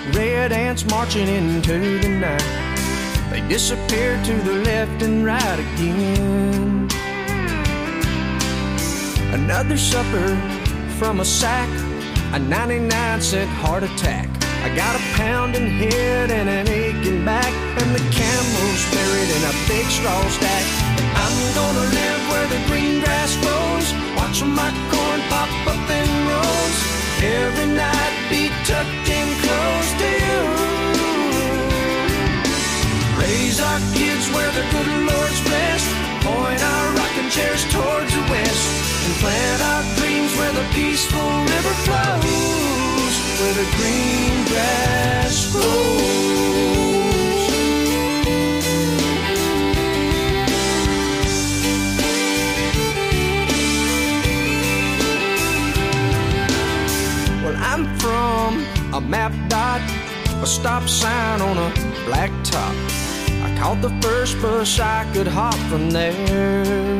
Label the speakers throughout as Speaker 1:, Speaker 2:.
Speaker 1: red ants marching into the night. They disappear to the left and right again. Another supper from a sack, a 99-cent heart attack. I got a pounding head and an aching back, and the camel's buried in a big straw stack. I'm gonna live where the green grass grows, watching my corn pop up in rows. Every night be tucked in close to you. Raise our kids where the good Lord's blessed, point our rocking chairs towards the west, and plant our dreams where the peaceful river flows, where the green grass grows. Well, I'm from a map dot, a stop sign on a black top. I caught the first bus I could hop from there.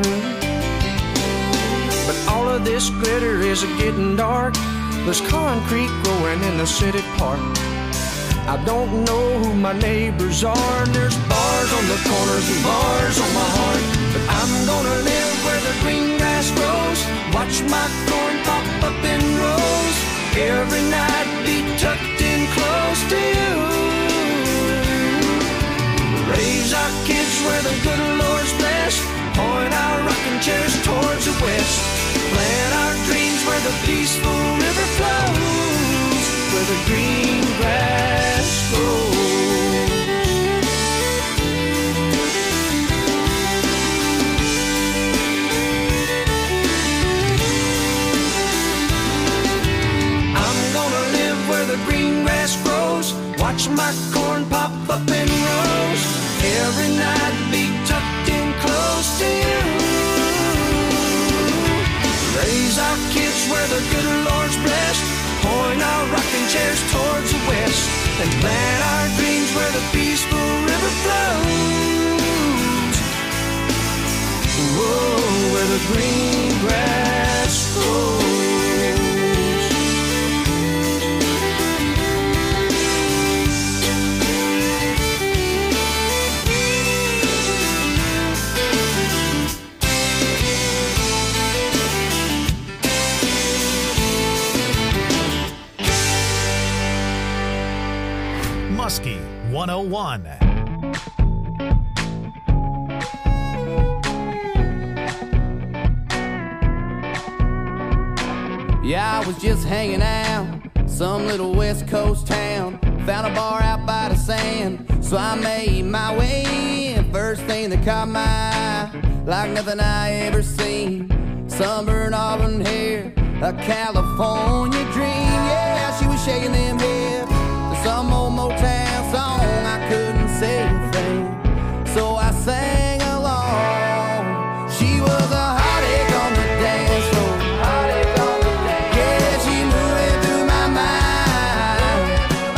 Speaker 1: But all of this glitter is getting dark. There's concrete growing in the city park. I don't know who my neighbors are, and there's bars on the corners and bars on my heart. But I'm gonna live where the green grass grows, watch my corn pop up in rows. Every night be tucked in close to you. Raise our kids where the good Lord's blessed, point our rocking chairs towards the west, plant our dreams where the peaceful river flows, where the green grass grows. I'm gonna live where the green grass grows, watch my corn pop up in rows. Every night be tucked in close to you. Raise our kids where the good Lord's blessed, point our rocking chairs towards the west, and plant our dreams where the peaceful river flows. Whoa, where the green grass grows.
Speaker 2: Muskie 101.
Speaker 3: Yeah, I was just hanging out, some little West Coast town. Found a bar out by the sand, so I made my way in. First thing that caught my eye, like nothing I ever seen. Sunburned auburn hair, a California dream. Yeah, she was shaking them hips to some old Motown song. I couldn't say a thing, so I sang along. She was a heartache on the dance floor. Yeah, she moving through my mind.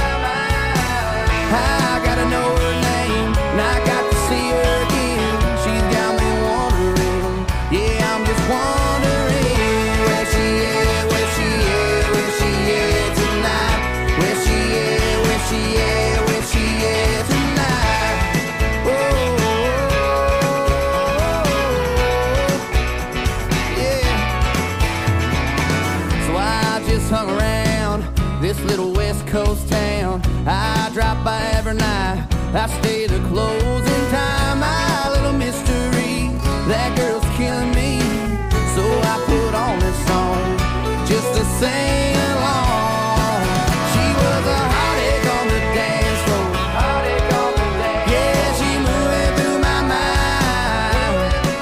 Speaker 3: I gotta know her name, and I got to see her again. She's got me wondering, yeah, I'm just wondering where she is, where she is, where she is tonight. Where she is, where she is, where she is tonight. Oh, yeah. So I just hung around this little West Coast town. I drop by every night, I stay to closing time. My little mystery, that girl's killing me. So I put on this song just to sing along. She was a heartache on the dance floor. Yeah, she moving through my mind.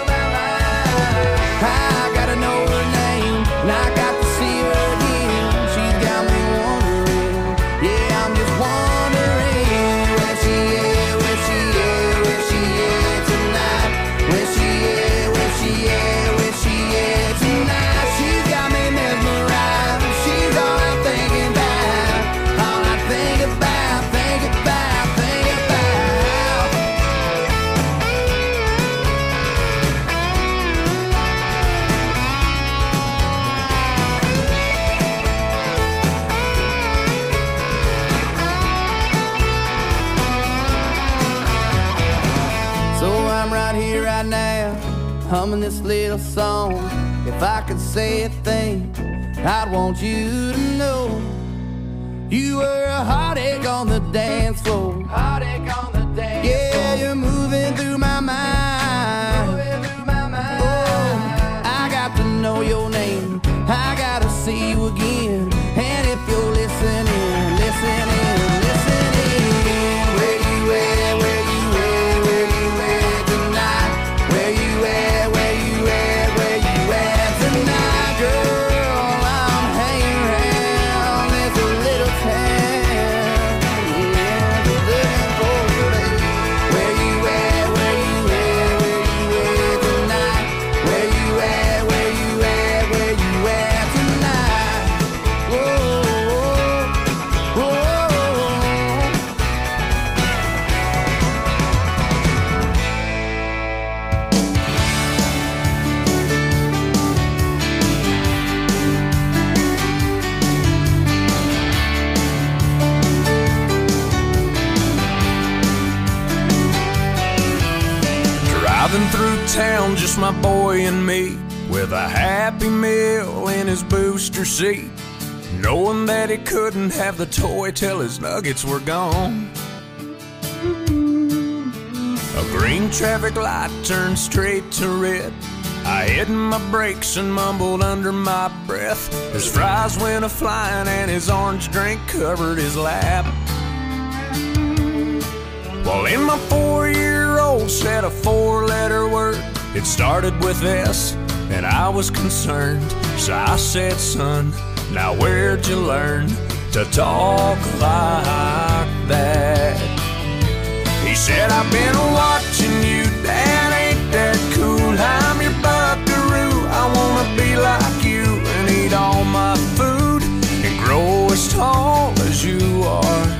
Speaker 3: I gotta know her name, and I got to see her again. She's got me wondering, yeah, I'm just wondering where she is, where she is, where she is tonight. Where she is, where she is, where she is tonight. She's got me mesmerized. She humming this little song. If I could say a thing, I'd want you to know you were a heartache on the dance floor. Heartache on the dance floor. Yeah, you're moving through my mind. Moving through my mind. Oh, I got to know your name. I gotta see you again. And if you're listening, listening, listening, where you at, where you at, where you at tonight? Where you at, where you at, where you at tonight, girl? I'm hanging around this little town, yeah, looking for you. Where you at, where you at, where you at tonight? Where you at, where you at, where you at tonight? Whoa, whoa, whoa.
Speaker 1: Driving through town, just my boy and me, with a Happy Meal in his booster seat, knowing that he couldn't have the toy till his nuggets were gone. A green traffic light turned straight to red. I hit my brakes and mumbled under my breath. His fries went a-flying and his orange drink covered his lap. Well, in my 4-year-old said a 4-letter word. It started with S, and I was concerned. So I said, son, now where'd you learn to talk like that? He said, I've been watching you, Dad, ain't that cool? I'm your buckaroo, I wanna be like you and eat all my food and grow as tall as you are.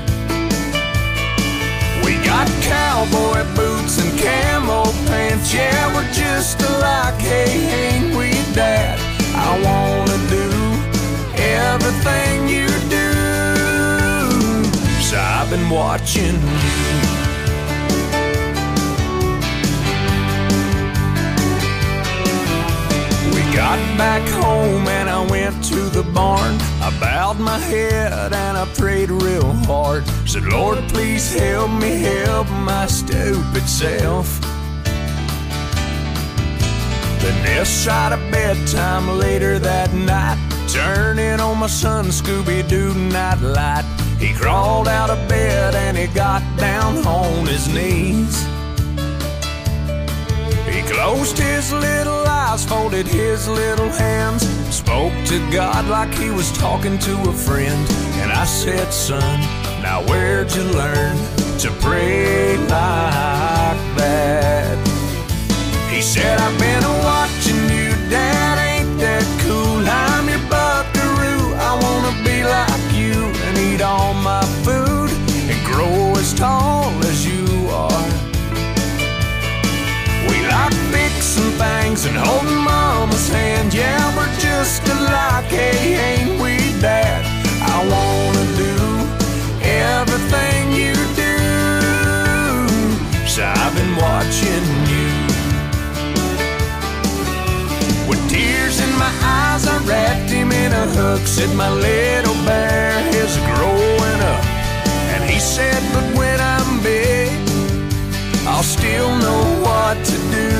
Speaker 1: We got cowboy boots and camo pants, yeah, we're just alike, hey, ain't we, Dad? I wanna do everything you do, so I've been watching you. We got back home and I went to the barn. I bowed my head and I prayed real hard. Said, Lord, please help me help my stupid self. Then this side of bedtime later that night, turning on my son Scooby-Doo nightlight. He crawled out of bed and he got down on his knees. He closed his little eyes, folded his little hands, spoke to God like he was talking to a friend. And I said, son, now where'd you learn to pray like that? He said, I've been watching you, Dad, ain't that cool? I'm your buckaroo, I wanna be like you and eat all my food and grow as tall as you are. We like fixing things and holding Mama's hand, yeah, we're just alike, hey, ain't we, Dad? I wanna do everything you do, so I've been watching you. With tears in my eyes, I wrapped him in a hug, said my little bear is growing up. And he said, but when I'm big, I'll still know what to do.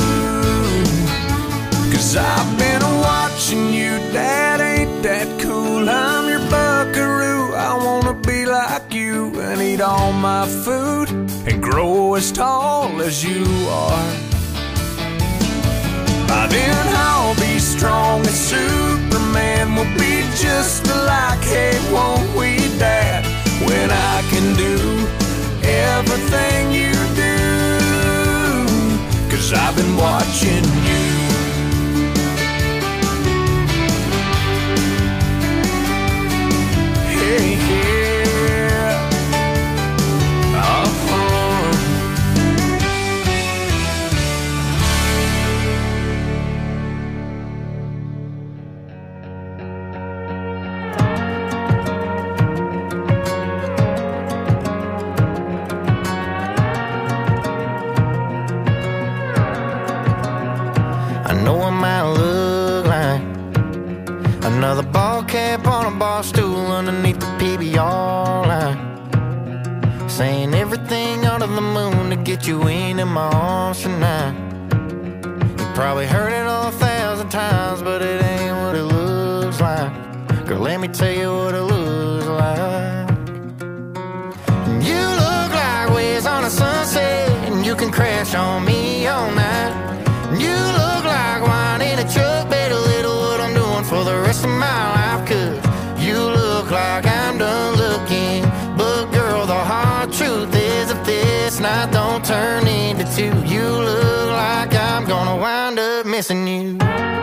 Speaker 1: 'Cause I've been watching you, Dad, ain't that cool? I'm your buckaroo, I wanna be like you and eat all my food and grow as tall as you are. By then I'll be strong as Superman, we'll be just alike, hey, won't we, Dad? When I can do everything you do, 'cause I've been watching you. Hey, yeah.
Speaker 4: saying everything under the moon to get you into my arms tonight. You probably heard it 1,000 times, but it ain't what it looks like. Girl, let me tell you what it looks like. You look like waves on a sunset, and you can crash on me all night. You look like wine in a truck, better little what I'm doing for the rest of my life. Cause you look like I'm done looking, but girl, the hard truth is if this night don't turn into two, you look like I'm gonna wind up missing you.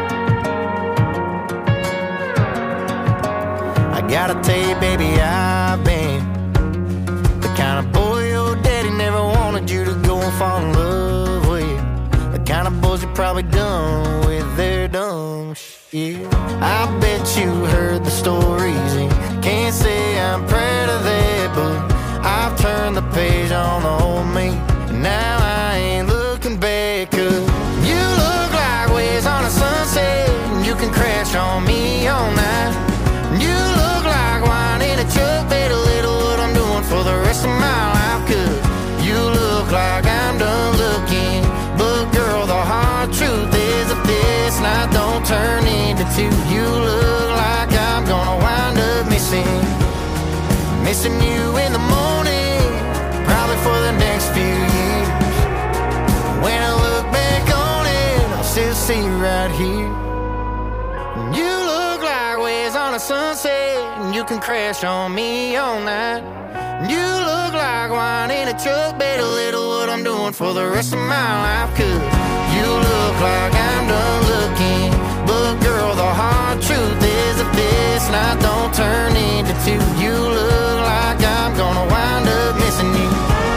Speaker 4: I gotta tell you, baby, I've been the kind of boy your daddy never wanted you to go and fall in love with. The kind of boys you probably done with their dumb shit. I bet you heard the stories and can't say I'm proud of that, but I've turned the page on the old me, and now I ain't looking back. Cause you look like waves on a sunset, and you can crash on me all night. You look like wine in a truck, better little what I'm doing for the rest of my life. Cause you look like I'm done looking, but girl, the hard truth is if this night don't turn into two, you look like I'm gonna wind up missing you in the morning, probably for the next few years. When I look back on it, I'll still see you right here. You look like waves on a sunset, and you can crash on me all night. You look like wine in a truck, better little what I'm doing for the rest of my life. Cause you look like I'm done looking, but girl, the hard truth is if this night don't turn into two, you look like I'm gonna wind up missing you.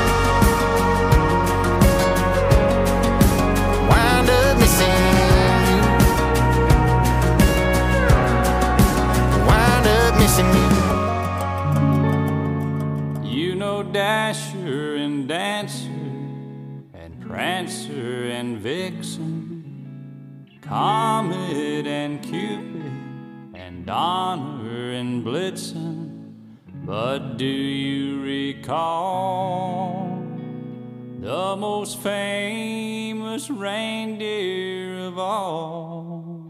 Speaker 4: Wind up missing you. Wind up missing you.
Speaker 5: You know Dasher and Dancer and Prancer and Vixen, Comet and Cupid and Donner and Blitzen. But do you recall the most famous reindeer of all?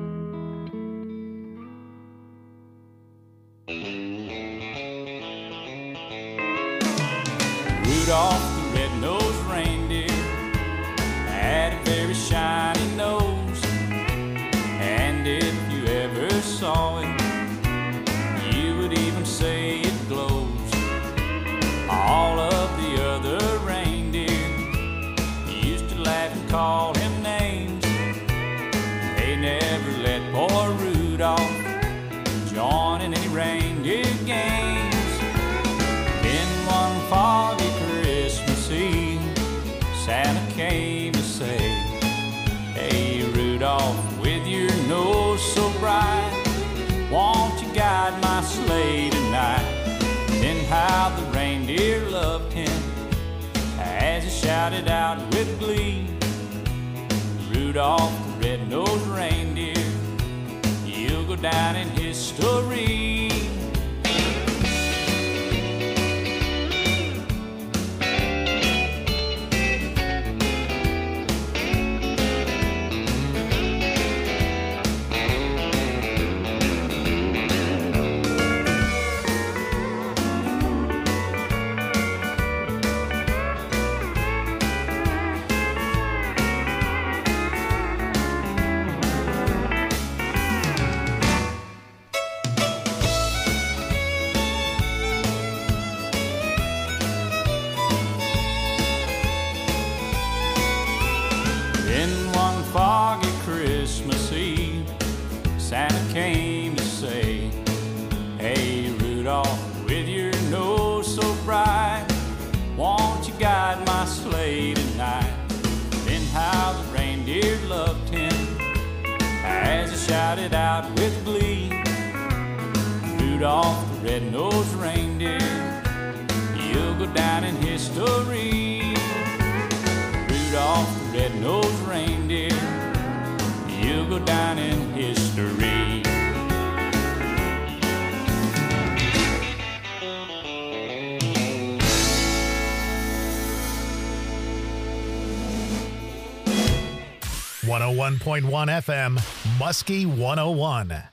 Speaker 5: Rudolph the red-nosed reindeer had a very shiny nose, and if you ever saw it, you would even say it glows. All of the other reindeer used to laugh and call him names. They never let poor Rudolph join in any reindeer games. Then one foggy Christmas Eve, Santa came to say, "Hey Rudolph, with your nose so bright, won't you guide my sleigh tonight?" Then how the reindeer loved him as he shouted out with glee, "Rudolph the red-nosed reindeer, you'll go down in history." Santa came to say, "Hey Rudolph, with your nose so bright, won't you guide my sleigh tonight?" Then how the reindeer loved him as he shouted out with glee, "Rudolph the red-nosed reindeer, you'll go down in history." Rudolph the red-nosed reindeer, you'll go down in history.
Speaker 2: 101.1 FM, Muskie 101.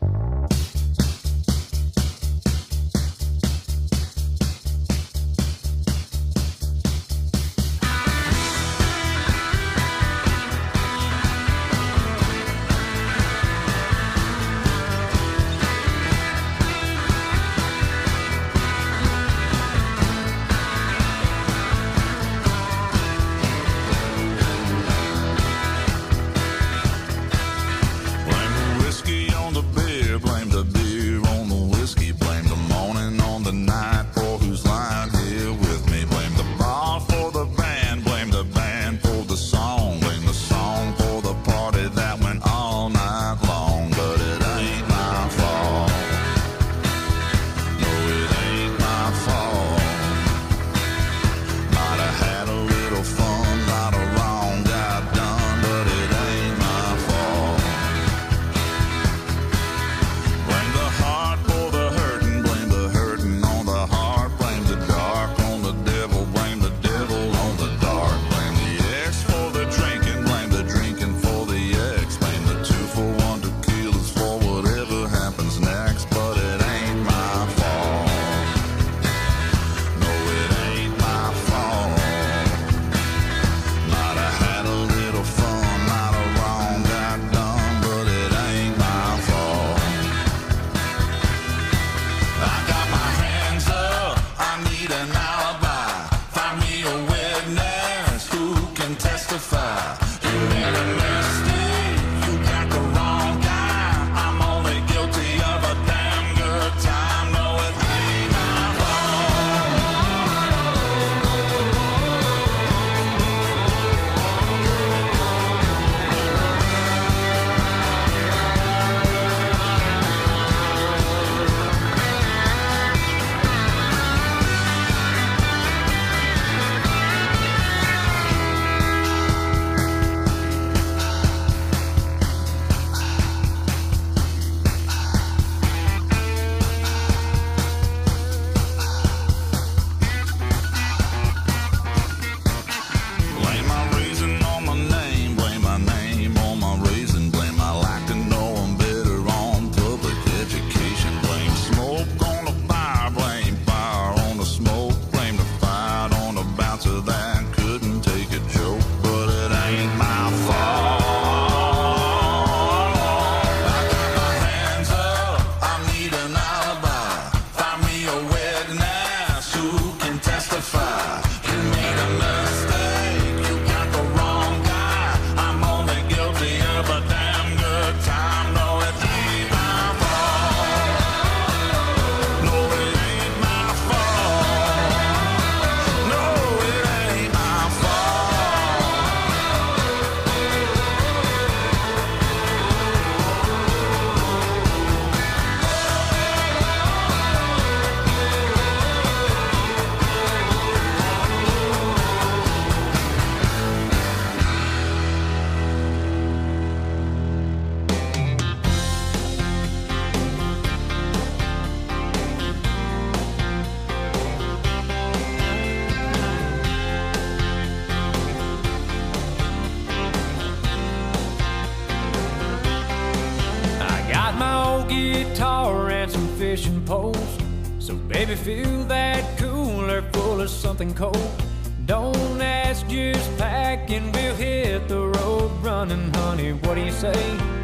Speaker 1: Guitar and some fishing poles. So baby, fill that cooler full of something cold. Don't ask, just pack and we'll hit the road running, honey. What do you say?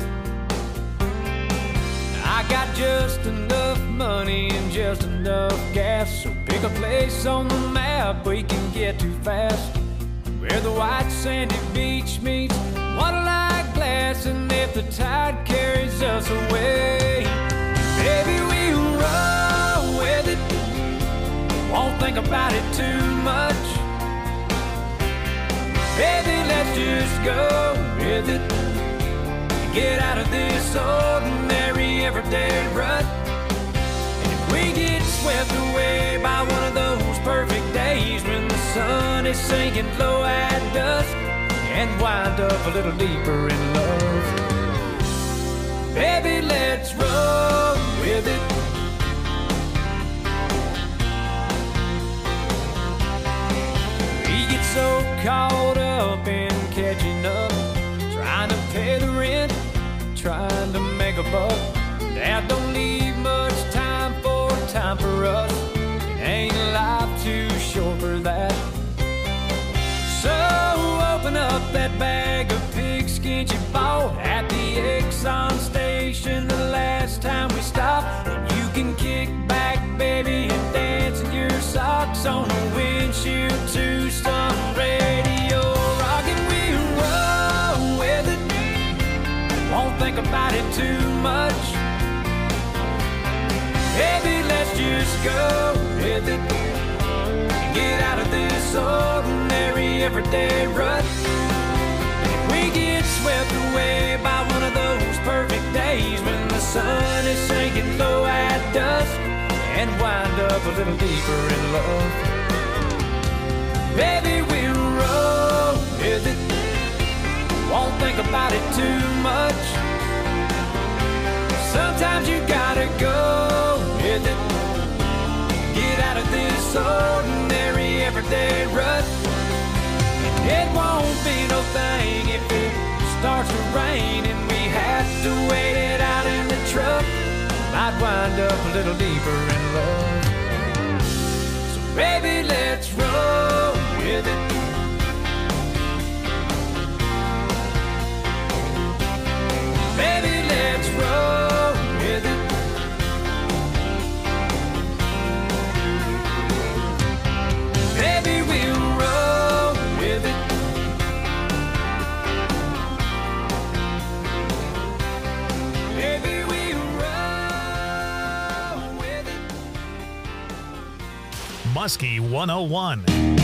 Speaker 1: I got just enough money and just enough gas, so pick a place on the map we can get to fast, where the white sandy beach meets water-like glass. And if the tide carries us away, baby, we'll roll with it. Won't think about it too much. Baby, let's just go with it. Get out of this ordinary everyday rut. And if we get swept away by one of those perfect days when the sun is sinking low at dusk, and wind up a little deeper in love, baby, let's roll with it. We get so caught up in catching up, trying to pay
Speaker 5: us. It ain't life too short for that. So open up that bag of pigskin you bought at the Exxon station the last time we stopped. And you can kick back, baby, and dance in your socks on the windshield to some radio rock, and we roll with it. Won't think about it too much. Baby, let's just go with it. Get out of this ordinary everyday rut. If we get swept away by one of those perfect days when the sun is sinking low at dusk, and wind up a little deeper in love, baby, we'll roll with it. Won't think about it too much. Sometimes you gotta go with it. Get out of this ordinary everyday rut. It won't be no thing if it starts to rain and we have to wait it out in the truck. Might wind up a little deeper in love. So baby, let's roll with it. Baby, let's roll with it. Baby, we'll roll with it. Baby, we'll roll with it.
Speaker 2: Muskie 101.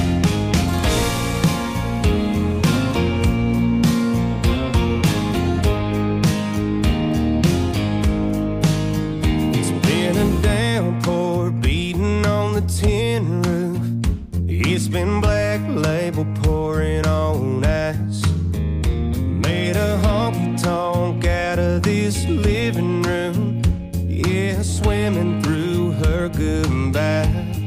Speaker 6: Tin roof, it's been Black Label pouring on ice. Made a honky-tonk out of this living room, yeah, swimming through her goodbye.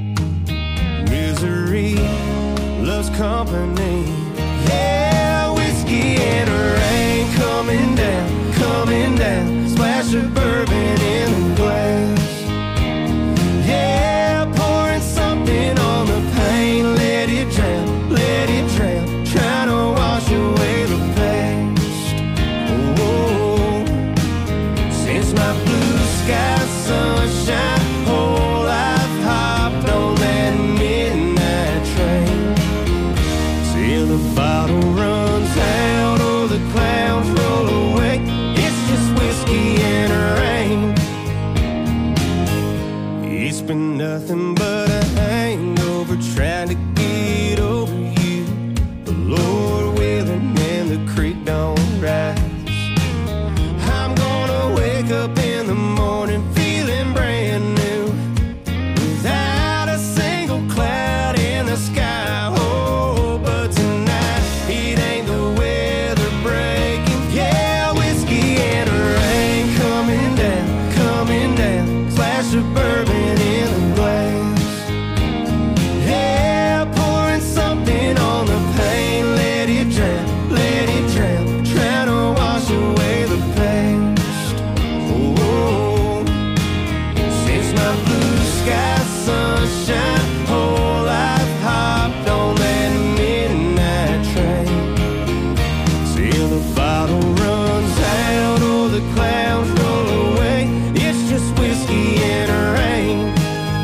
Speaker 6: Misery loves company, yeah, whiskey and rain coming down, splash of bourbon in the glass. On the pain, let it drown, trying to wash away the past. Oh, since my blue sky sunshine, whole life hopped on that midnight train. Till the bottle runs out or the clouds roll away, it's just whiskey and rain. It's been nothing but a hangover, trying to get over you. The Lord willing and the creek don't rise. I'm gonna wake up in the morning feeling brand new, without a single cloud in the sky. Oh, but tonight it ain't the weather breaking. Yeah, whiskey and rain coming down, splash of bourbon in the glass. Yeah, pouring something on the pain, let it drown, trying to wash away the past. Oh, since my blue sky sunshine, whole life hopped on that midnight train. Till the bottle runs out or the clouds roll away, it's just whiskey and rain.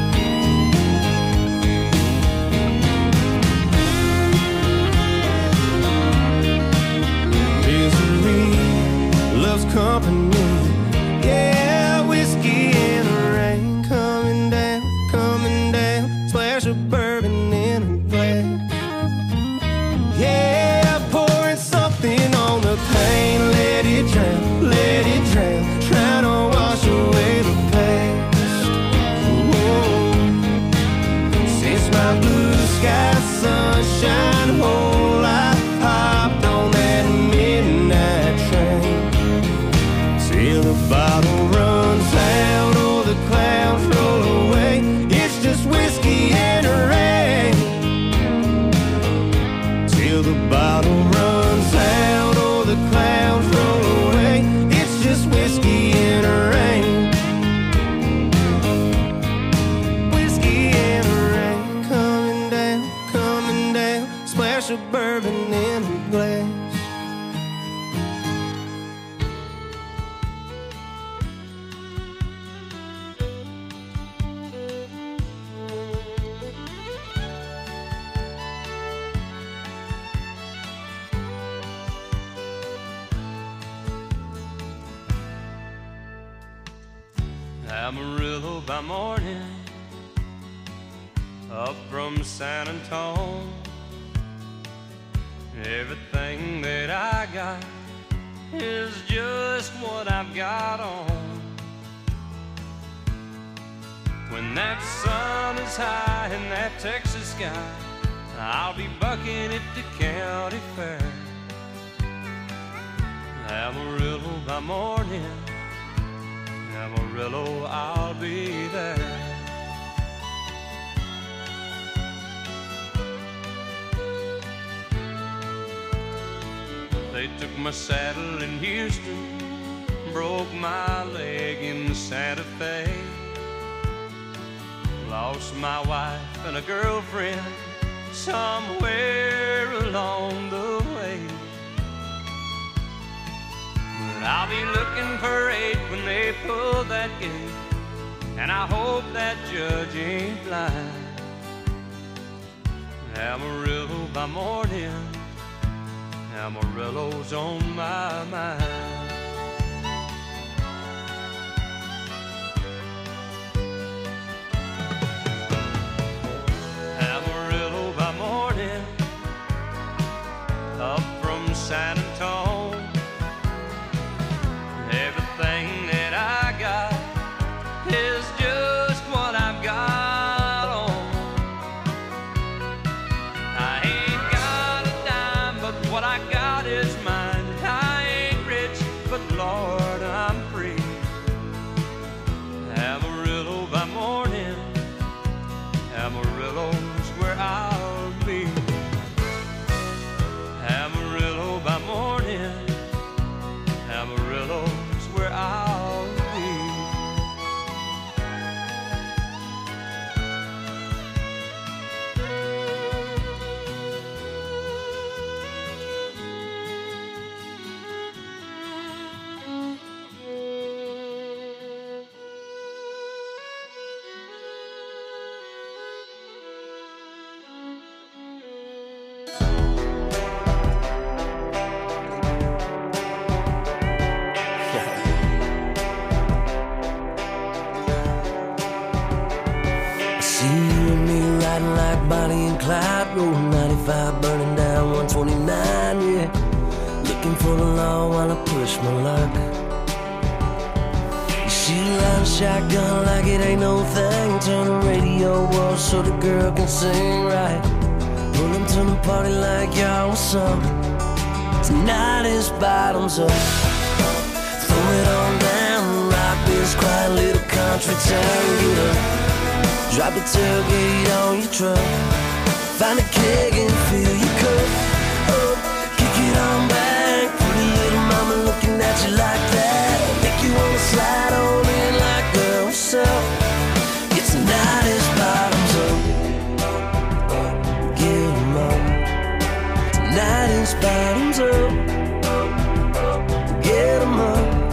Speaker 6: Misery loves company, yeah, whiskey and rain coming down, splash of bourbon in a glass. Yeah, pouring something on the pain, let it drown, trying to wash away the past. Whoa. Since my blue sky sunshine, whole life hopped on that midnight train. Till the bottle runs out or the clouds roll away, it's just whiskey and rain. Till the bottle runs out or the clouds roll away, it's just whiskey and rain. of bourbon in a glass.
Speaker 7: Amarillo by morning, up from San Antonio. Everything that I got is just what I've got on. When that sun is high in that Texas sky, I'll be bucking at the county fair. Amarillo by morning, Amarillo, I'll be there. They took my saddle in Houston, broke my leg in Santa Fe. Lost my wife and a girlfriend somewhere along the way. But I'll be looking for 8 when they pull that gate, and I hope that judge ain't blind. Amarillo by morning, Amarillo's on my mind. Amarillo by morning, up from San Antonio. Everything that I got is just what I've got on. I ain't got a dime, but what I got is mine. I ain't rich, but Lord, I'm free. Amarillo by morning, Amarillo's where I'll be. Amarillo by morning, Amarillo's where I'll be.
Speaker 8: Bonnie and Clyde, rolling 95, burning down 129, yeah. Looking for the law while I push my luck. You shoot a line shotgun like it ain't no thing. Turn the radio off so the girl can sing right. Pull them to the party like y'all what's up. Tonight is bottoms up. Throw it on down, rock this quiet little country town. Get up. Drop the tailgate on your truck. Find a keg and fill your cup. Oh, kick it on back. Pretty little mama looking at you like that. Make you wanna slide on in like, girl, what's up? It's tonight is bottoms up. Get 'em up. Tonight is bottoms up. Get 'em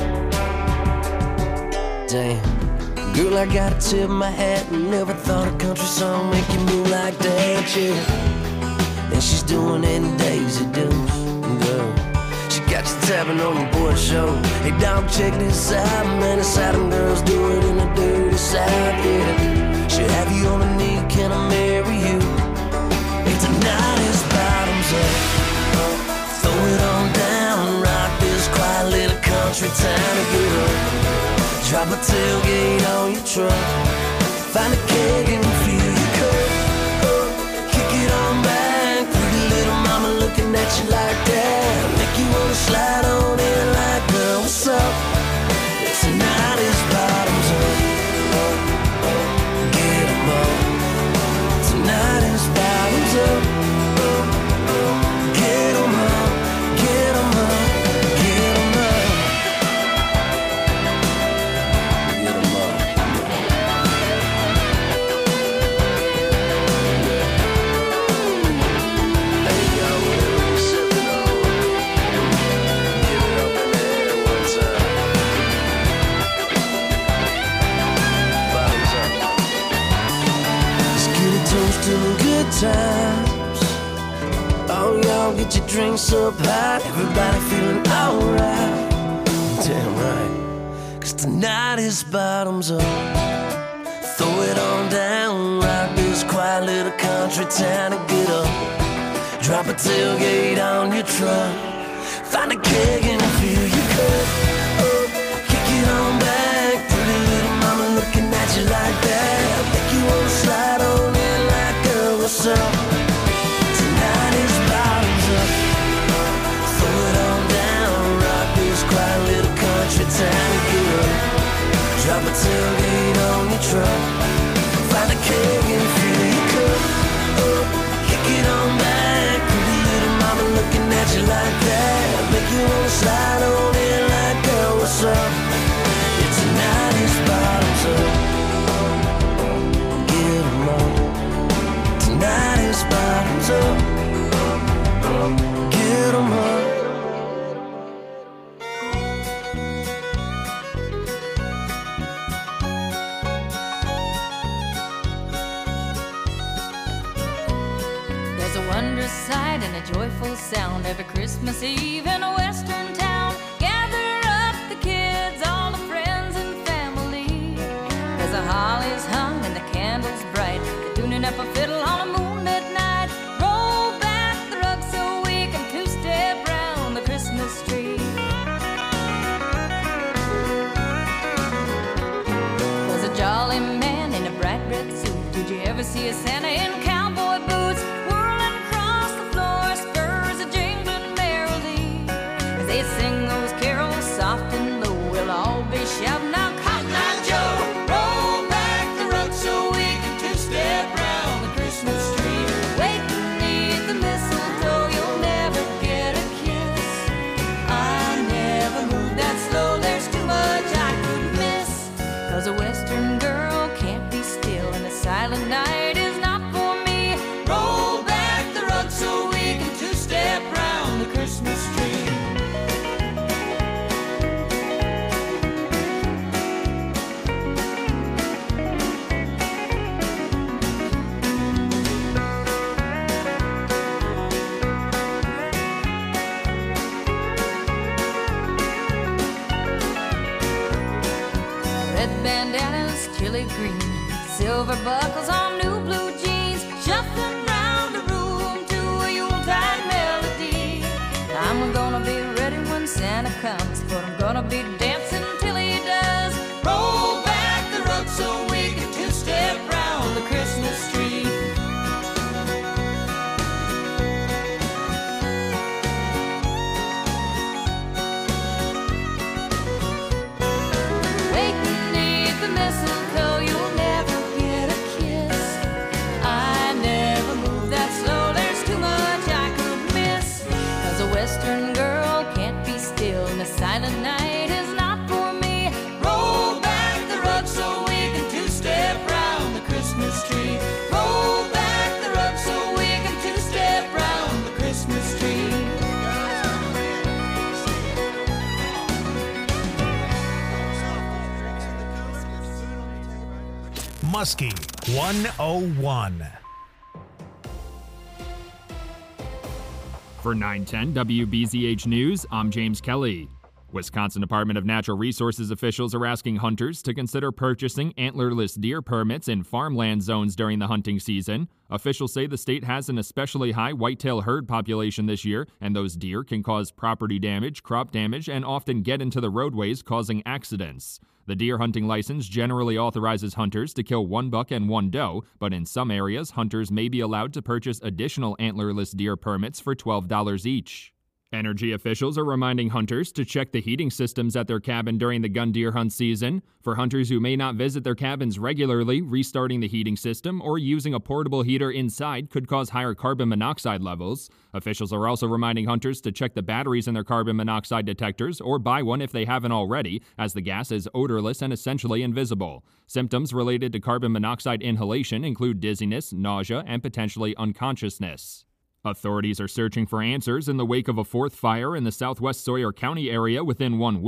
Speaker 8: up. Damn. Girl, I gotta tip my hat and never thought a country song make you move like that, yeah. And she's doing it in Daisy Dukes, girl. She got you tapping on your boy show. Hey, dog, check this out, man. It's how them girls do it in the dirty South, yeah. She'll have you on a knee, can I marry you? Hey, tonight is bottoms up. Throw it on down, rock this quiet little country town to get up. Drop a tailgate on your truck. Find a keg and fill your cup. Kick it on back. Pretty little mama looking at you like that. Make you wanna slide on in like, girl, what's up? Tonight is bottoms up. Get 'em up. Tonight is bottoms up. Get 'em up. Get 'em up. Get 'em up. get your drinks up high, everybody feeling alright. Damn right, 'cause tonight is bottoms up. Throw it on down, rock this quiet little country town and get up. Drop a tailgate on your truck, find a keg and fill your cup up. Kick it on back, pretty little mama looking at you like that. Make you wanna slide on in like, girl, what's up? Tonight is bottoms up. Throw it on down, rock this quiet little country town and get up. Drop a tailgate on your truck, find a keg and fill your cup up. Kick it on back, pretty little mama looking at you like that. Make you wanna slide on in like, girl, what's up? Yeah, tonight is bottoms up. Get 'em up. Tonight is bottoms up. Get 'em up.
Speaker 9: Wondrous sight and a joyful sound every Christmas Eve in a western town. Gather up the kids, all the friends and family. There's a holly's hung and the candles bright, tuning up a fiddle on a moonlit night. Roll back the rug so we can two-step round the Christmas tree. There's a jolly man in a bright red suit. Did you ever see a Santa in cowboy boots? They sing those carols soft and low. We'll all be shouting out, Cotton Eye Joe. Roll back the rug so we can two-step round the Christmas tree. Wait beneath the mistletoe, you'll never get a kiss. I never move that slow, there's too much I could miss. 'Cause a western girl can't be still, and a silent night is not for me. Roll back the rug so we can two-step round the Christmas tree. Bandanas, chili green, silver buckles on new blue jeans, shuffling round the room to a Yuletide melody. I'm gonna be ready when Santa comes, but I'm gonna be dancing till he does. Roll back the rug so we can two-step round the Christmas tree. Mistletoe, you'll never get a kiss. I never move that slow, there's too much I could miss. 'Cause a western girl can't be still, and a silent night is not for me. Roll back the rug so we can two-step round the Christmas tree. Roll back the rug so we can two-step round the Christmas tree.
Speaker 2: Muskie 101.
Speaker 10: For 910 WBZH News, I'm James Kelly. Wisconsin Department of Natural Resources officials are asking hunters to consider purchasing antlerless deer permits in farmland zones during the hunting season. Officials say the state has an especially high whitetail herd population this year, and those deer can cause property damage, crop damage, and often get into the roadways, causing accidents. The deer hunting license generally authorizes hunters to kill one buck and one doe, but in some areas, hunters may be allowed to purchase additional antlerless deer permits for $12 each. Energy officials are reminding hunters to check the heating systems at their cabin during the gun deer hunt season. For hunters who may not visit their cabins regularly, restarting the heating system or using a portable heater inside could cause higher carbon monoxide levels. Officials are also reminding hunters to check the batteries in their carbon monoxide detectors or buy one if they haven't already, as the gas is odorless and essentially invisible. Symptoms related to carbon monoxide inhalation include dizziness, nausea, and potentially unconsciousness. Authorities are searching for answers in the wake of a fourth fire in the southwest Sawyer County area within 1 week.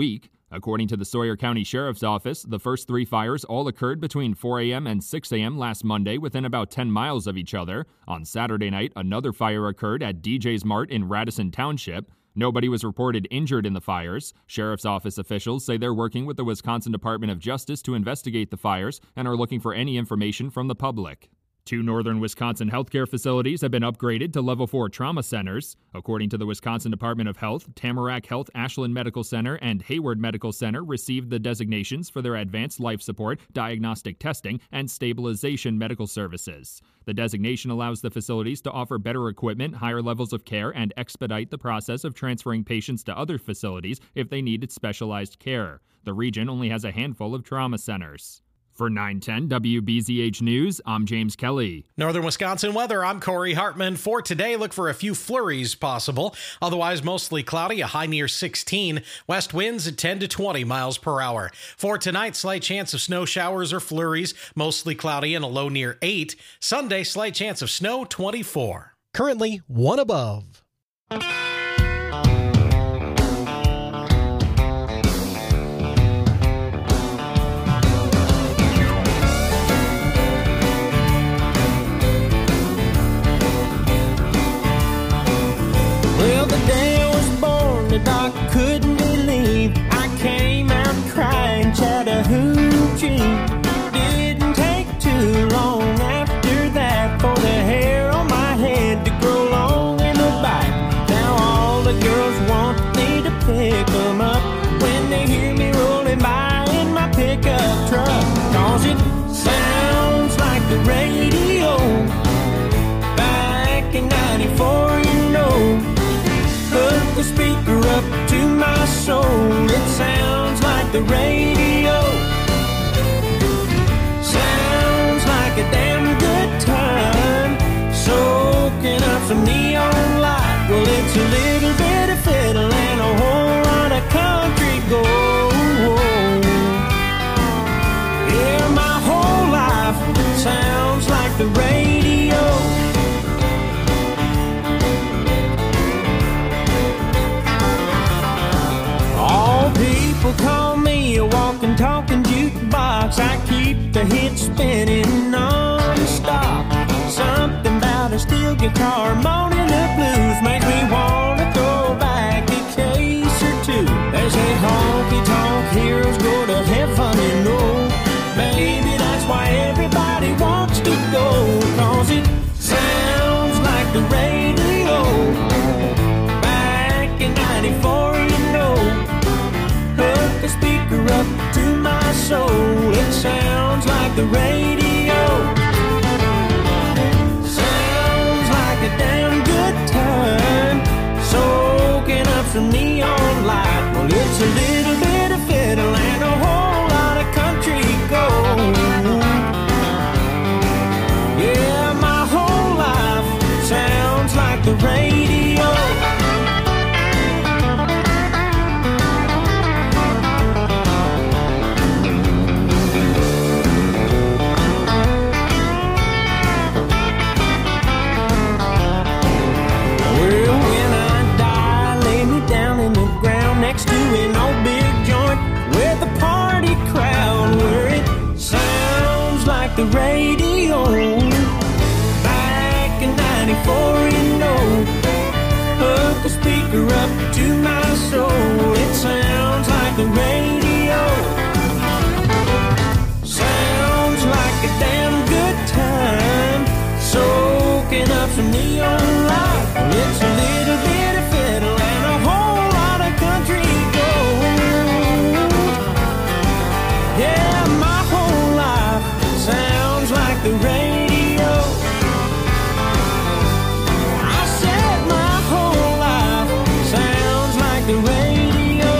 Speaker 10: According to the Sawyer County Sheriff's Office, the first 3 fires all occurred between 4 a.m. and 6 a.m. last Monday within about 10 miles of each other. On Saturday night, another fire occurred at DJ's Mart in Radisson Township. Nobody was reported injured in the fires. Sheriff's Office officials say they're working with the Wisconsin Department of Justice to investigate the fires and are looking for any information from the public. 2 northern Wisconsin healthcare facilities have been upgraded to Level 4 trauma centers. According to the Wisconsin Department of Health, Tamarack Health Ashland Medical Center and Hayward Medical Center received the designations for their advanced life support, diagnostic testing, and stabilization medical services. The designation allows the facilities to offer better equipment, higher levels of care, and expedite the process of transferring patients to other facilities if they needed specialized care. The region only has a handful of trauma centers. For 910 WBZH News, I'm James Kelly.
Speaker 11: Northern Wisconsin weather, I'm Corey Hartman. For today, look for a few flurries possible. Otherwise, mostly cloudy, a high near 16. West winds at 10 to 20 miles per hour. For tonight, slight chance of snow showers or flurries, mostly cloudy and a low near 8. Sunday, slight chance of snow, 24.
Speaker 12: Currently, 1 above.
Speaker 6: Well, the day I was born, the doc couldn't believe I came out crying Chattahoochee. Didn't take too long after that for the hair on my head to grow long in a bite. Now all the girls want me to pick them up when they hear me rolling by in my pickup truck. 'Cause it sounds like the radio back in 94, you know. Hook the speaker up to my soul. It sounds like the radio. Sounds like a damn good time. Soaking up some neon light. Well, it's a little bit of fiddle and a whole lot of country gold. Yeah, my whole life sounds like the radio. People call me a walking, talking jukebox. I keep the hits spinning non-stop. Something about a steel guitar, moaning the blues, makes me want to go back a case or two. They say honky-tonk heroes go to heaven, you know. Maybe that's why everybody wants to go, 'cause it sounds like the radio back in 94, you know. Hook the speaker up to my soul. It sounds like the radio. Sounds like a damn good time. Soaking up some neon light. Well, it's a little bit of fiddle and a whole lot of country gold. Yeah, my whole life sounds like the radio. Next to an old big joint with a party crowd where it sounds like the radio back in 94, you know. Hook the speaker up to my soul. It sounds like the radio. Sounds like a damn good time. Soaking up some neon light. It's a little bit of fiddle and a whole lot of country gold. Yeah, my whole life sounds like the radio. I said my whole life sounds like the radio.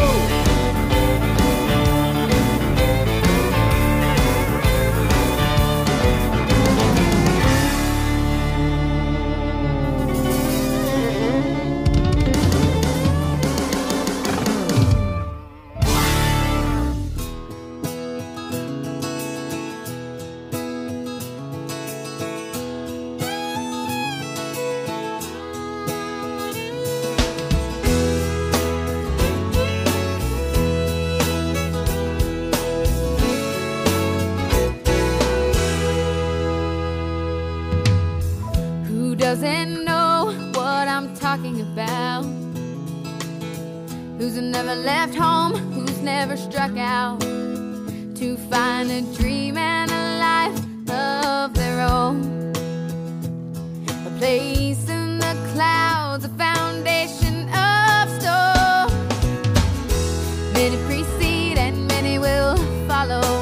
Speaker 13: sing about. Who's never left home, who's never struck out to find a dream and a life of their own. A place in the clouds, a foundation of stone. Many precede and many will follow.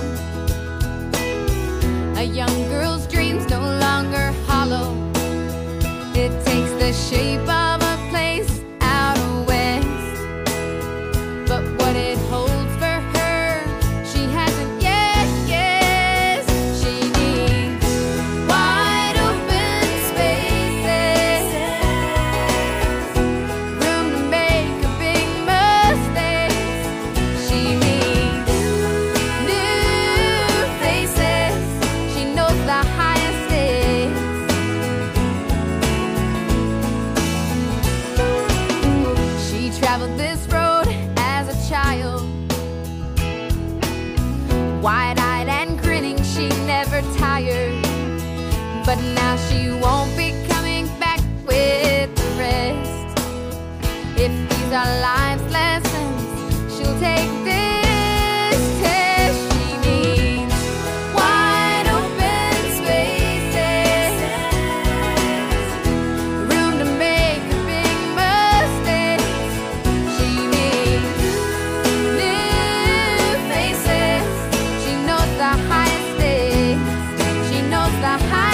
Speaker 13: A young girl's dreams no longer hollow. It takes the shape of a place out west, but what it holds for her, she hasn't yet guessed. She needs wide open spaces, room to make a big mistake. She needs new faces. She knows the highest stakes. She traveled this road as a child, wide-eyed and grinning, she never tired. But now she won't be coming back with the rest. If these are life's lessons, she'll take this test. She needs wide open spaces, room to make a big mistake. She needs new faces. She knows the highest stakes. She knows the highest stakes.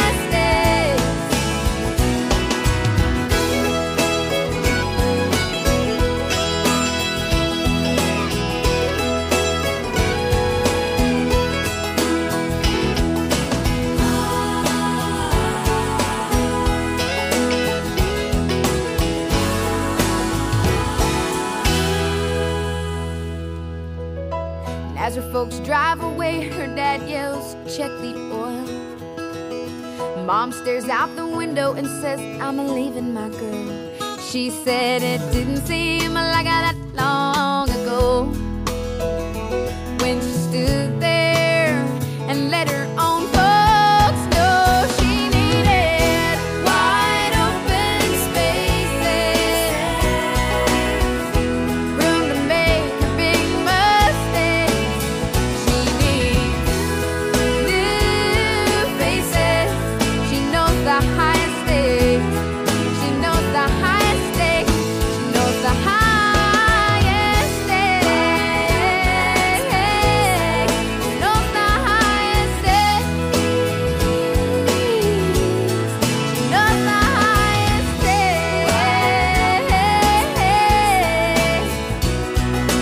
Speaker 13: As her folks drive away, her dad yells, "Check the oil." Mom stares out the window and says, "I'm leaving my girl." She said it didn't seem like that long ago when she stood there and let her own folks know she needed wide open spaces, room to make a big mistake. She needs new faces. She knows the highest stakes. She knows the highest stakes. She knows the highest stakes. She knows the highest stakes. She knows the highest stakes.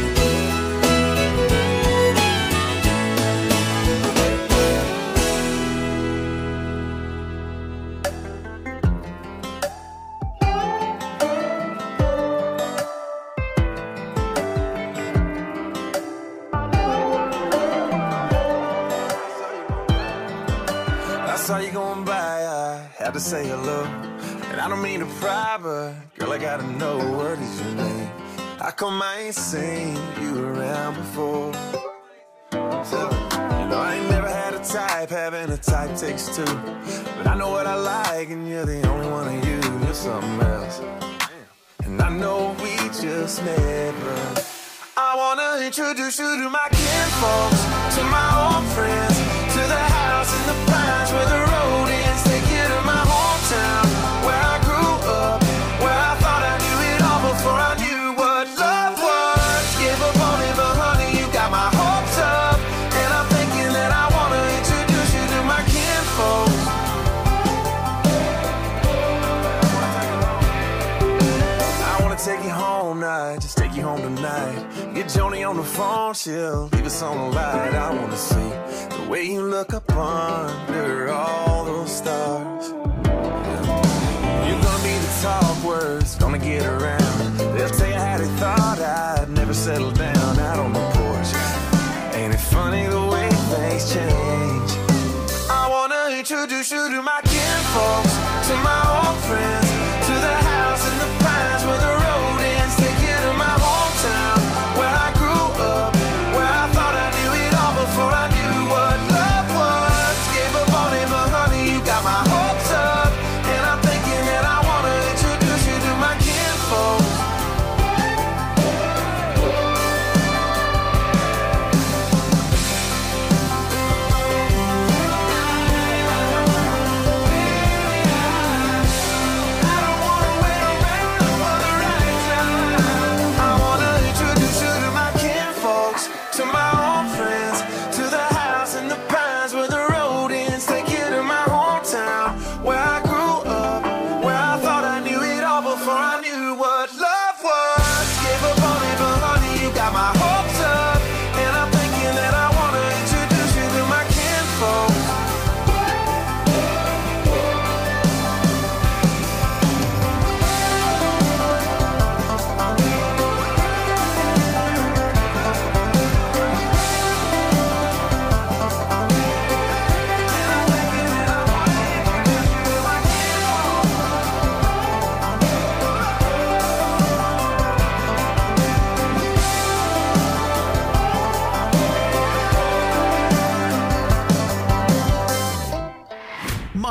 Speaker 14: I saw you going by, I had to say hello. And I don't mean to pry, but girl, I gotta know, what is your name? How come I ain't seen you around before? So, you know, I ain't never had a type, having a type takes two. But I know what I like, and you're the only one of you, you're something else. And I know we just met, but I wanna introduce you to my kinfolks, to my old friends, to the house in the pines where the road ends. Take you to my hometown, where I grew up, where I thought I knew it all before I knew what love was. Give up on it, but honey, you got my hopes up. And I'm thinking that I wanna introduce you to my kinfolks. I wanna take you home night, just take you home tonight. Get Joni on the phone, she'll leave us on the light. I wanna see the way you look up under all those stars. You're gonna be the talk words, gonna get around. They'll tell you how they thought I'd never settle down out on the porch. Ain't it funny the way things change? I wanna introduce you to my kinfolks, to my old friends, to the house in the pines where the road ends. Take you to my hometown, where I grew up, where I thought I knew it all before I knew what love was. Gave up on it, but honey, you got my hopes up. And I'm thinking that I wanna introduce you to my kinfolks.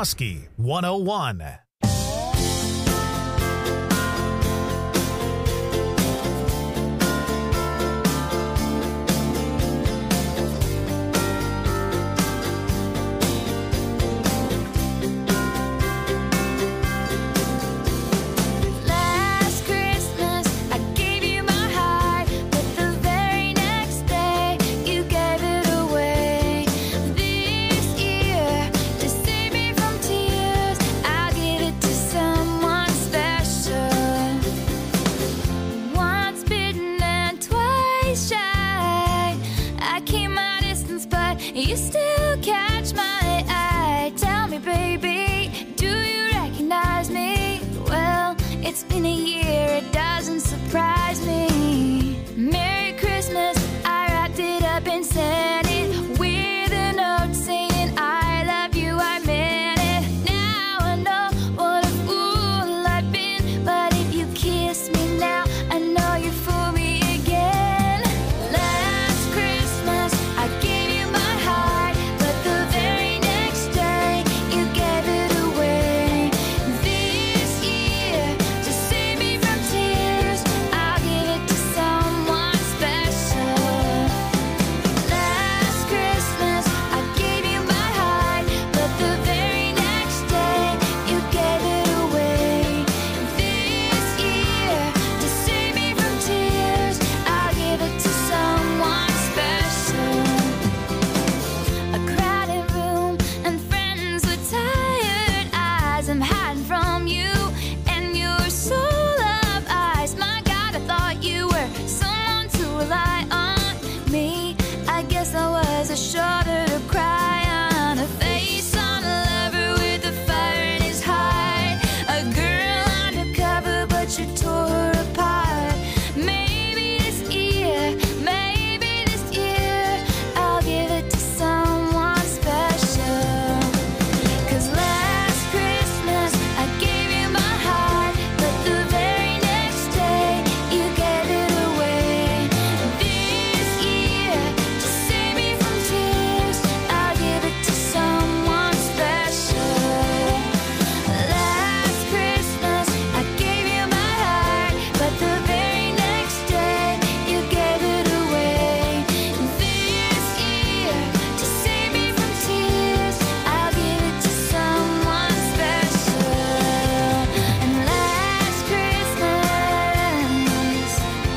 Speaker 2: Muskie 101.
Speaker 15: You still catch my eye. Tell me, baby, do you recognize me? Well, it's been a year, it doesn't surprise me. Merry Christmas, I wrapped it up and sent it with a note saying I love you, I meant it. Now I know what a fool I've been, but if you kiss me now, I know you fool me again. Last Christmas, I gave you my heart, but the very next day, you gave it away. This year, to save me from tears, I'll give it to someone special. Last Christmas, I gave you my heart, but the very next day, you gave it away. This year, to save me from tears, I'll give it to someone special. A crowded room and friends with tired eyes. I'm hiding from you and your soul of ice. My God, I thought you were someone to rely on. Me, I guess I was a shoulder to cry on, a face on a lover with a fire in his heart, a girl undercover, but you tore her apart. Maybe this year, I'll give it to someone special. 'Cause last Christmas, I gave you my heart, but the very next day, you gave it away. This year, to save me from tears, I'll give it to someone special. Last Christmas, I gave you my heart, but the very next day, you gave it away. This year, to save me from tears, I'll give it to someone special. And last Christmas,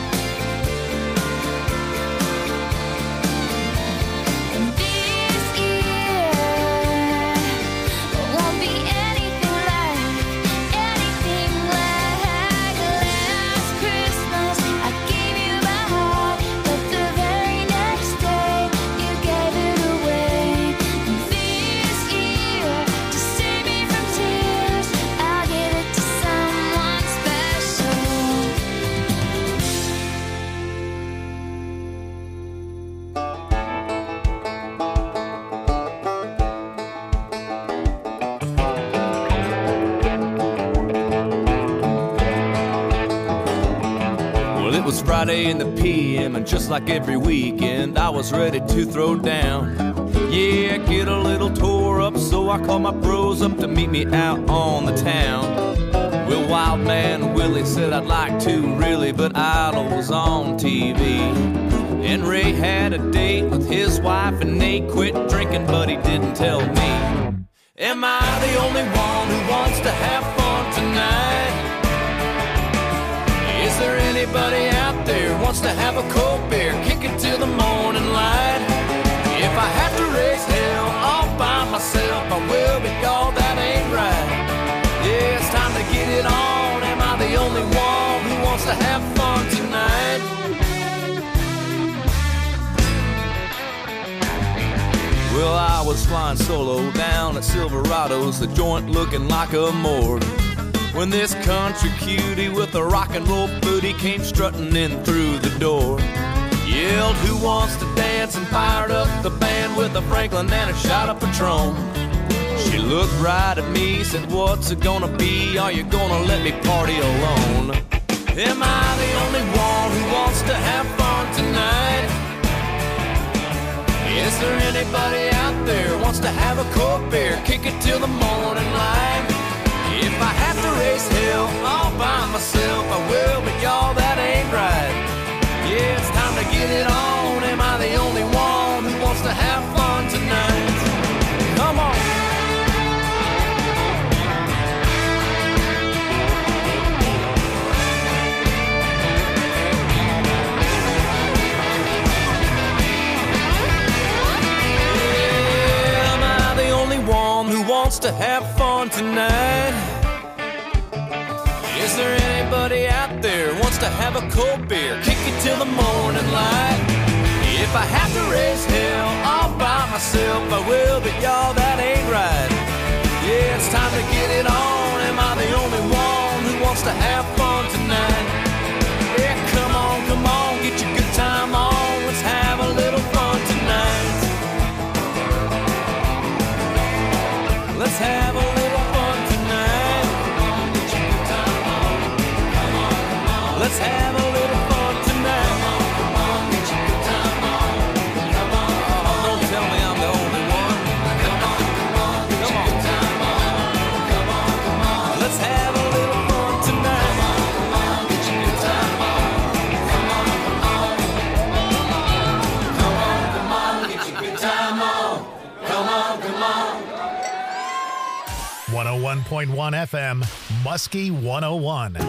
Speaker 15: and this year, won't be anything like last Christmas. I gave you my heart, but the very next day, you gave it away. This year, to save me from tears, I'll give it to someone special.
Speaker 16: Well, it was Friday in the PM, and just like every weekend, I was ready to throw down. Yeah, get a little tore up, so I called my bros up to meet me out on the town. Well, Wild Man Willie said I'd like to, really, but Idol was on TV. And Ray had a date with his wife, and Nate quit drinking, but he didn't tell me. Am I the only one who wants to have fun tonight? Is there anybody out there who wants to have a cold beer, kick it till the morning light? If I have to raise hell all by myself, I will, because that ain't right. Yeah, it's time to get it on. Am I the only one who wants to have fun tonight? Well, I was flying solo down at Silverado's, the joint looking like a morgue, when this country cutie with a rock and roll booty came strutting in through the door. Yelled, who wants to dance, and fired up the band with a Franklin and a shot of Patron. She looked right at me, said, what's it gonna be? Are you gonna let me party alone? Am I the only one who wants to have fun tonight? Is there anybody out there wants to have a cold beer, kick it till the morning light? If I have to raise hell all by myself, I will, but y'all, that ain't right. Yeah, it's time to get it on. Am I the only one who wants to have fun tonight? Come on. Yeah, am I the only one who wants to have fun tonight? Is there anybody out there wants to have a cold beer, kick it till the morning light? If I have to raise hell all by myself, I will, but y'all, that ain't right. Yeah, it's time to get it on. Am I the only one who wants to have fun tonight? Yeah, come on, get your good time on. Let's have a little fun tonight. Let's have a little fun tonight. Let's have a little fun tonight. Don't tell me I'm the only one. Come on. Let's have a little fun tonight. Come on, get your good time on. Come on.
Speaker 2: 101.1 FM, Muskie 101.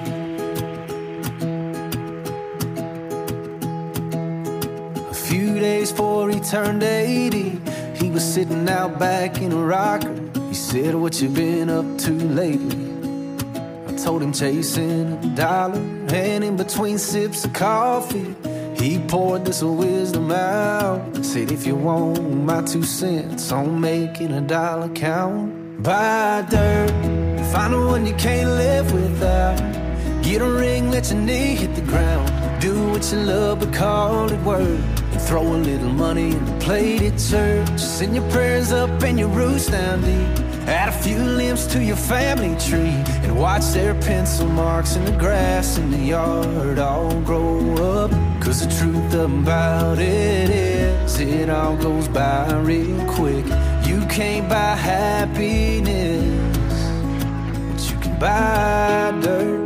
Speaker 17: A few days before he turned 80, he was sitting out back in a rocker. He said, "What you been up to lately?" I told him chasing a dollar, and in between sips of coffee, he poured this wisdom out. Said, "If you want my 2 cents on making a dollar count, buy dirt, find the one you can't live without. Get a ring, let your knee hit the ground. Do what you love, but call it work. And throw a little money in the plate at church. Send your prayers up and your roots down deep. Add a few limbs to your family tree. And watch their pencil marks in the grass in the yard all grow up. Cause the truth about it is, it all goes by real quick. You can't buy happiness, but you can buy dirt."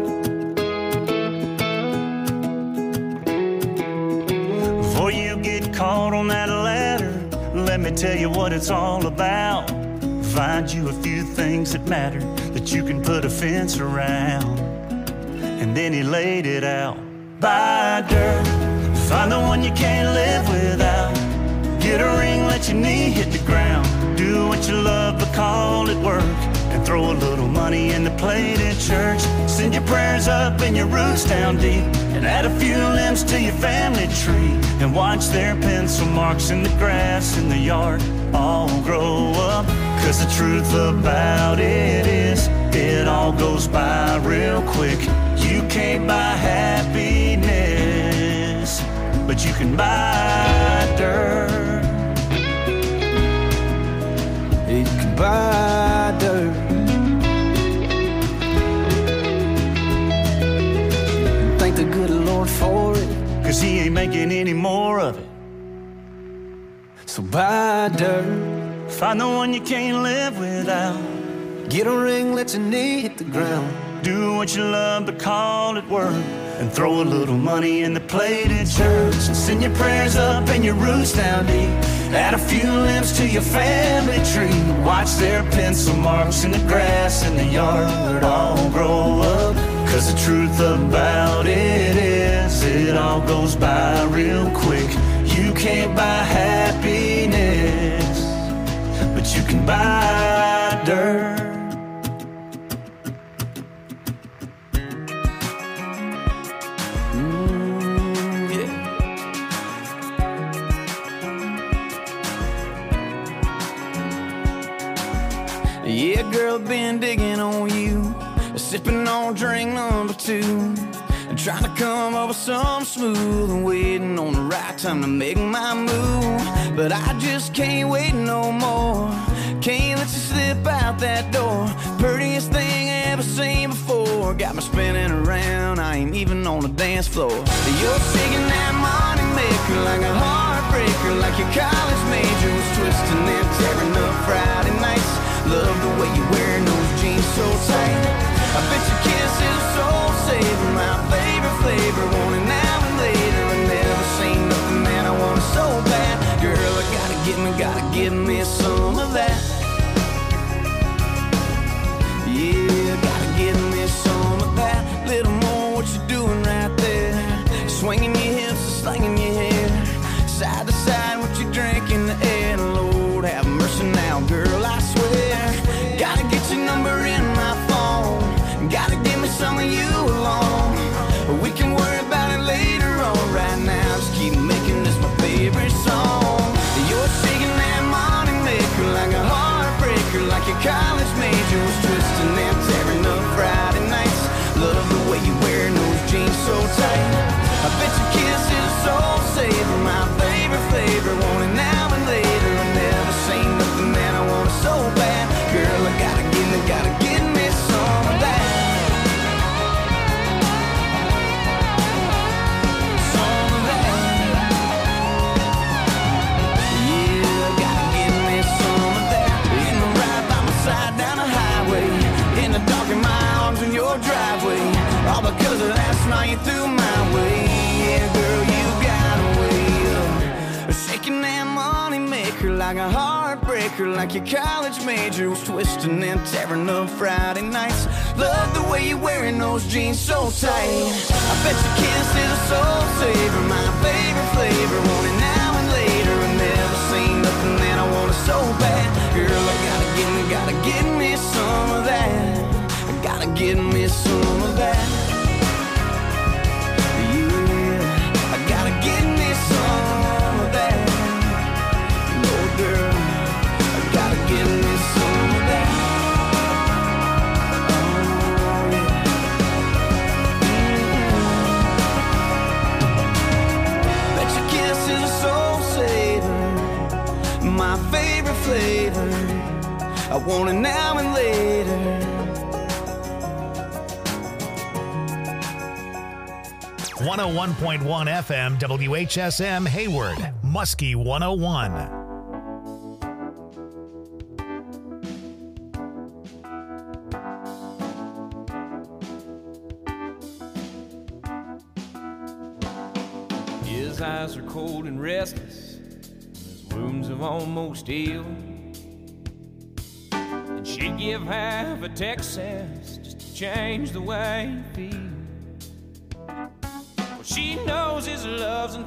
Speaker 18: Before you get caught on that ladder, let me tell you what it's all about. Find you a few things that matter, that you can put a fence around. And then he laid it out. Buy dirt, find the one you can't live without. Get a ring, let your knee hit the ground. Do what you love, but call it work. And throw a little money in the plate at church. Send your prayers up and your roots down deep. And add a few limbs to your family tree. And watch their pencil marks in the grass in the yard all grow up. Cause the truth about it is, it all goes by real quick. You can't buy happiness, but you can buy dirt. You can buy dirt. And thank the good Lord for it, cause he ain't making any more of it. So buy dirt. Find the one you can't live without. Get a ring, let your knee hit the ground. Do what you love, but call it work. And throw a little money in the plate at church. And send your prayers up and your roots down deep. Add a few limbs to your family tree. Watch their pencil marks in the grass in the yard all grow up. Cause the truth about it is, it all goes by real quick. You can't buy happiness, but you can buy dirt. Yeah, girl, been digging on you, sipping on drink number 2, and trying to come up with something smooth and waiting on the right time to make my move. But I just can't wait no more. Can't let you slip out that door. Prettiest thing I ever seen before. Got me spinning around, I
Speaker 3: time, even on the dance floor. You're shaking that money maker like a heartbreaker, like your college major was twisting and tearing up Friday nights. Love the way you're wearing those jeans so tight. I bet your kiss is a soul saver, my favorite flavor. Want it now and later, I never seen nothing that I want so bad. Girl, I gotta give me some of that. Yeah, gotta give me some of that. Little more what you doing right there. Swinging your hips, slinging your hair. Side to side, what you drink in the air. Lord, have mercy now, girl, I swear. Gotta get your number in my phone. Gotta give me some of you alone. We can worry about it later on. Right now, just keep making this my favorite song. You're shaking that money maker like a heartbreaker, like your college major was twisting and tearing up Friday nights. Love the way you're wearing those jeans so tight. I bet your kiss is a soul saver, my favorite flavor. Want it now and later, I never seen nothing that I want so bad. Girl, I gotta give me some of that. Some of that. Yeah, gotta give me some of that. In the ride by my side down the highway, in the dark in my arms in your driveway. All because of last night you threw my way. Yeah, girl, you got a way of shaking that money maker like a heartbreaker, like your college major was twisting and tearing up Friday nights. Love the way you're wearing those jeans so tight. I bet your kiss is a soul saver, my favorite flavor. Want it now and later, I never seen nothing that I want so bad. Girl, I gotta give me some of that. I gotta give me some of that. Yeah, I gotta give me some of that. No, girl, I gotta give me some of that. Oh, yeah. Bet your kiss is a soul saver, my favorite flavor. I want it now and later.
Speaker 2: 101.1 FM, WHSM, Hayward, Muskie 101.
Speaker 19: His eyes are cold and restless, his wounds have almost healed. And she'd give half a Texas just to change the way he feels. Well, she knows his love's